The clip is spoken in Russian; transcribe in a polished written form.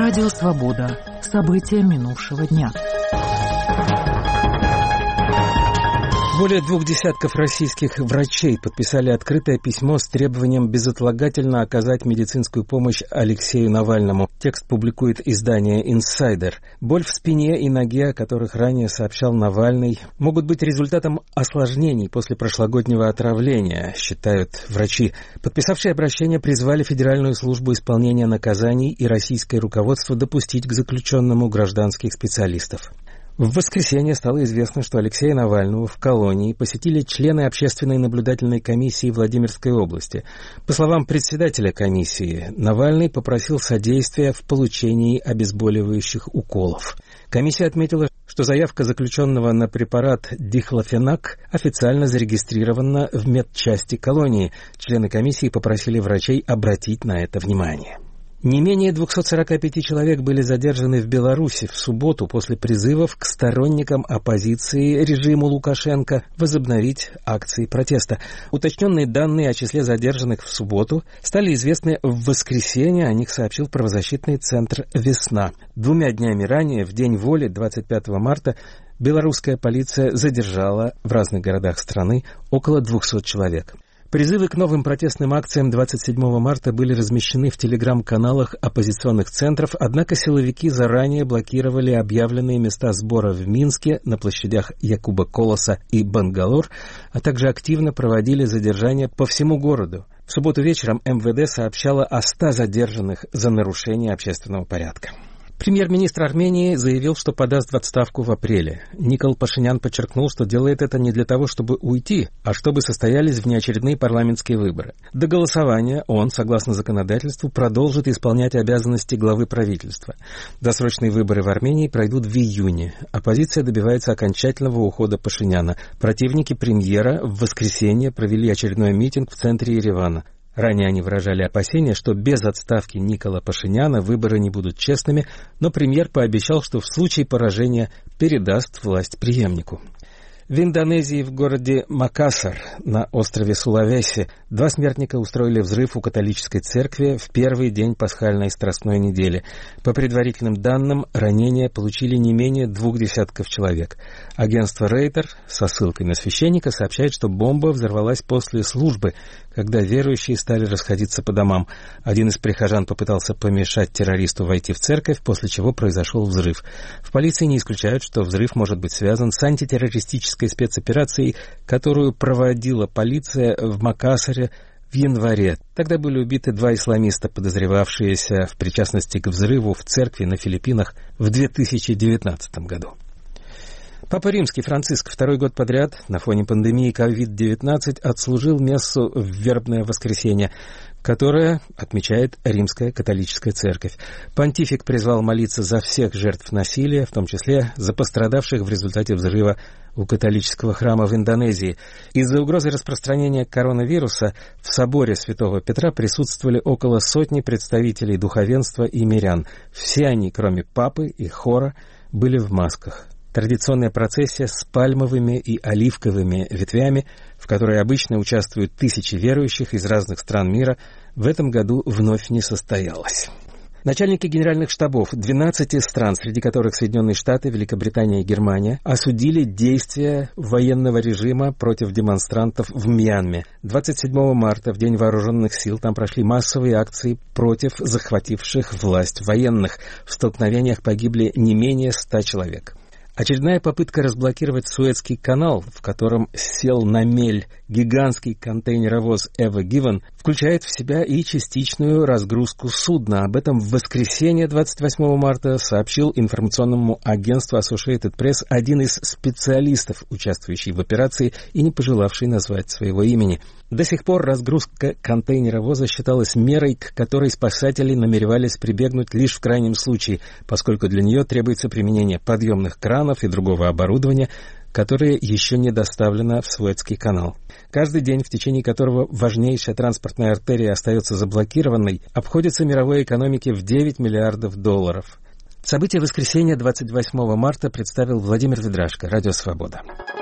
Радио «Свобода». События минувшего дня. Более 20 российских врачей подписали открытое письмо с требованием безотлагательно оказать медицинскую помощь Алексею Навальному. Текст публикует издание «Инсайдер». Боль в спине и ноге, о которых ранее сообщал Навальный, могут быть результатом осложнений после прошлогоднего отравления, считают врачи. Подписавшие обращение призвали Федеральную службу исполнения наказаний и российское руководство допустить к заключенному гражданских специалистов. В воскресенье стало известно, что Алексея Навального в колонии посетили члены Общественной наблюдательной комиссии Владимирской области. По словам председателя комиссии, Навальный попросил содействия в получении обезболивающих уколов. Комиссия отметила, что заявка заключенного на препарат дихлофенак официально зарегистрирована в медчасти колонии. Члены комиссии попросили врачей обратить на это внимание. Не менее 245 человек были задержаны в Беларуси в субботу после призывов к сторонникам оппозиции режиму Лукашенко возобновить акции протеста. Уточненные данные о числе задержанных в субботу стали известны в воскресенье, о них сообщил правозащитный центр «Весна». 2 днями ранее, в День воли, 25 марта, белорусская полиция задержала в разных городах страны около 200 человек. Призывы к новым протестным акциям 27 марта были размещены в телеграм-каналах оппозиционных центров, однако силовики заранее блокировали объявленные места сбора в Минске, на площадях Якуба Колоса и Бангалор, а также активно проводили задержания по всему городу. В субботу вечером МВД сообщало о 100 задержанных за нарушение общественного порядка. Премьер-министр Армении заявил, что подаст в отставку в апреле. Никол Пашинян подчеркнул, что делает это не для того, чтобы уйти, а чтобы состоялись внеочередные парламентские выборы. До голосования он, согласно законодательству, продолжит исполнять обязанности главы правительства. Досрочные выборы в Армении пройдут в июне. Оппозиция добивается окончательного ухода Пашиняна. Противники премьера в воскресенье провели очередной митинг в центре Еревана. Ранее они выражали опасения, что без отставки Никола Пашиняна выборы не будут честными, но премьер пообещал, что в случае поражения передаст власть преемнику. В Индонезии, в городе Макасар на острове Сулавеси, 2 смертника устроили взрыв у католической церкви в первый день пасхальной страстной недели. По предварительным данным, ранения получили не менее 20 человек. Агентство Рейтер со ссылкой на священника сообщает, что бомба взорвалась после службы, когда верующие стали расходиться по домам. Один из прихожан попытался помешать террористу войти в церковь, после чего произошел взрыв. В полиции не исключают, что взрыв может быть связан с антитеррористической спецоперацией, которую проводила полиция в Макасаре в январе. Тогда были убиты 2 исламиста, подозревавшиеся в причастности к взрыву в церкви на Филиппинах в 2019 году. Папа Римский Франциск 2-й год подряд на фоне пандемии COVID-19 отслужил мессу в Вербное воскресенье, которое отмечает Римская католическая церковь. Понтифик призвал молиться за всех жертв насилия, в том числе за пострадавших в результате взрыва у католического храма в Индонезии. Из-за угрозы распространения коронавируса в соборе Святого Петра присутствовали около 100 представителей духовенства и мирян. Все они, кроме папы и хора, были в масках. Традиционная процессия с пальмовыми и оливковыми ветвями, в которой обычно участвуют тысячи верующих из разных стран мира, в этом году вновь не состоялась. Начальники генеральных штабов 12 стран, среди которых Соединенные Штаты, Великобритания и Германия, осудили действия военного режима против демонстрантов в Мьянме. 27 марта, в День вооруженных сил, там прошли массовые акции против захвативших власть военных. В столкновениях погибли не менее 100 человек. Очередная попытка разблокировать Суэцкий канал, в котором сел на мель гигантский контейнеровоз Ever Given, включает в себя и частичную разгрузку судна. Об этом в воскресенье 28 марта сообщил информационному агентству Associated Press один из специалистов, участвующий в операции и не пожелавший назвать своего имени. До сих пор разгрузка контейнеровоза считалась мерой, к которой спасатели намеревались прибегнуть лишь в крайнем случае, поскольку для нее требуется применение подъемных кранов и другого оборудования, которое еще не доставлено в Суэцкий канал. Каждый день, в течение которого важнейшая транспортная артерия остается заблокированной, обходится мировой экономике в $9 миллиардов. События воскресенья 28 марта представил Владимир Ведрашко, Радио «Свобода».